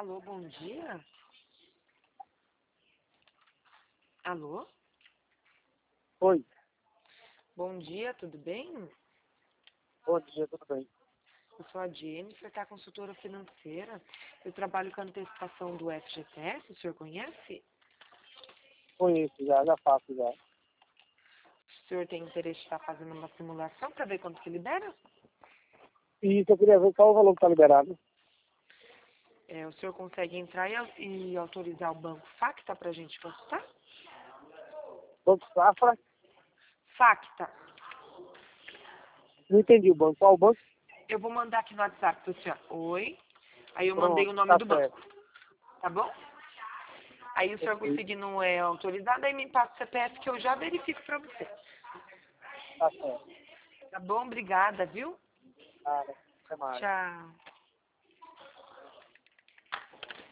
Alô, bom dia? Alô? Oi, Bom dia, tudo bem? bom dia, tudo bem? Eu sou a Jennifer, tá consultora financeira. Eu trabalho com antecipação do FGTS, o senhor conhece? Conheço já faço já. O senhor tem interesse de estar fazendo uma simulação para ver quanto que libera? E isso eu queria ver qual o valor que está liberado. O senhor consegue entrar e autorizar o banco Facta para a gente consultar? Banco Safra, Facta. não entendi o banco. Qual o banco? Eu vou mandar aqui no WhatsApp pro senhor. Oi. Aí eu mandei o Pronto, nome tá do certo. banco, tá bom? Aí o senhor Perfeito, conseguindo autorizar, daí me passa o CPF que eu já verifico para você. tá certo. Tá bom? Obrigada, viu? Ah, até mais. Tchau.